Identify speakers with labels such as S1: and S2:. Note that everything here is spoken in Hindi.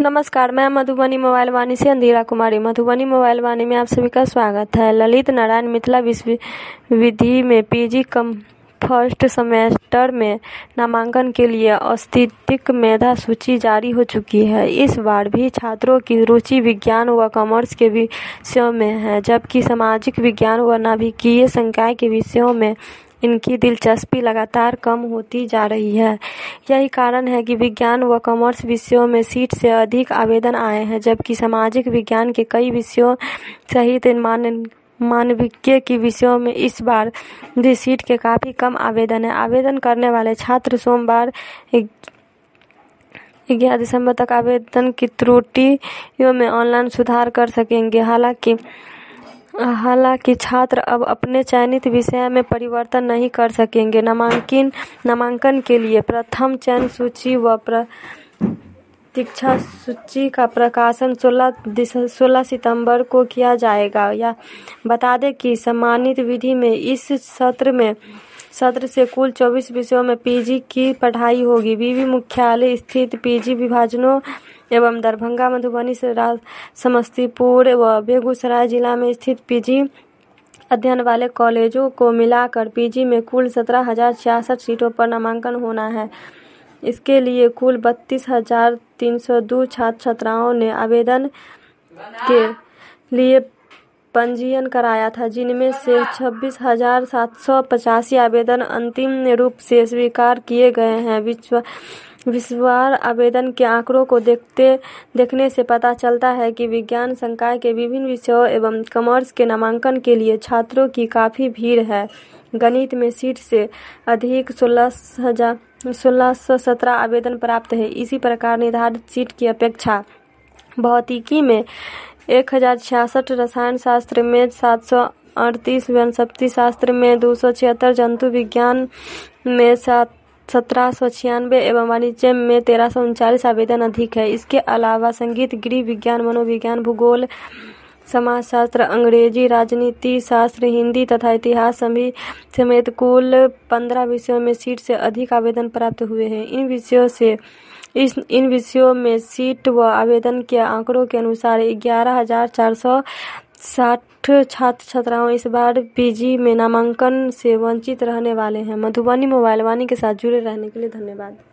S1: नमस्कार, मैं मधुबनी मोबाइल वाणी से अंधीरा कुमारी। मधुबनी मोबाइल वाणी में आप सभी का स्वागत है। ललित नारायण मिथिला विश्वविद्यालय में पीजी कम फर्स्ट सेमेस्टर में नामांकन के लिए औत्तीतिक मेधा सूची जारी हो चुकी है। इस बार भी छात्रों की रुचि विज्ञान व कॉमर्स के विषयों में है, जबकि सामाजिक विज्ञान व नाभिकीय संकाय के विषयों में इनकी दिलचस्पी लगातार कम होती जा रही है। यही कारण है कि विज्ञान व कॉमर्स विषयों में सीट से अधिक आवेदन आए हैं, जबकि सामाजिक विज्ञान के कई विषयों सहित मानविकी के विषयों में इस बार भी सीट के काफी कम आवेदन है। आवेदन करने वाले छात्र सोमवार 11 दिसंबर तक आवेदन की त्रुटियों में ऑनलाइन सुधार कर सकेंगे। हालांकि छात्र अब अपने चयनित विषय में परिवर्तन नहीं कर सकेंगे। नामांकन के लिए प्रथम चयन सूची व प्रतीक्षा सूची का प्रकाशन 16 सितंबर को किया जाएगा। या बता दें कि सम्मानित विधि में इस सत्र से कुल 24 विषयों में पीजी की पढ़ाई होगी। विवि मुख्यालय स्थित पीजी विभाजनों एवं दरभंगा, मधुबनी, समस्तीपुर व बेगूसराय जिला में स्थित पीजी अध्ययन वाले कॉलेजों को मिलाकर पीजी में कुल 17,066 सीटों पर नामांकन होना है। इसके लिए कुल 32,302 छात्र छात्राओं ने आवेदन के लिए पंजीयन कराया था, जिनमें से 26,785 आवेदन अंतिम रूप से स्वीकार किए गए हैं। विश्ववार आवेदन के आंकड़ों को देखने से पता चलता है कि विज्ञान संकाय के विभिन्न विषयों एवं कॉमर्स के नामांकन के लिए छात्रों की काफी भीड़ है। गणित में सीट से अधिक 1617 आवेदन प्राप्त है। इसी प्रकार निर्धारित सीट की अपेक्षा भौतिकी में 1066, रसायन शास्त्र में 738, वनस्पति शास्त्र में 276, जंतु विज्ञान में 1796 एवं वाणिज्य में 1339 आवेदन अधिक है। इसके अलावा संगीत, गृह विज्ञान, मनोविज्ञान, भूगोल, समाजशास्त्र, अंग्रेजी, राजनीति शास्त्र, हिंदी तथा इतिहास समेत कुल 15 विषयों में सीट से अधिक आवेदन प्राप्त हुए हैं। इन विषयों में सीट व आवेदन के आंकड़ों के अनुसार 11,460 छात्र छात्राओं इस बार पीजी में नामांकन से वंचित रहने वाले हैं। मधुबनी मोबाइल वाणी के साथ जुड़े रहने के लिए धन्यवाद।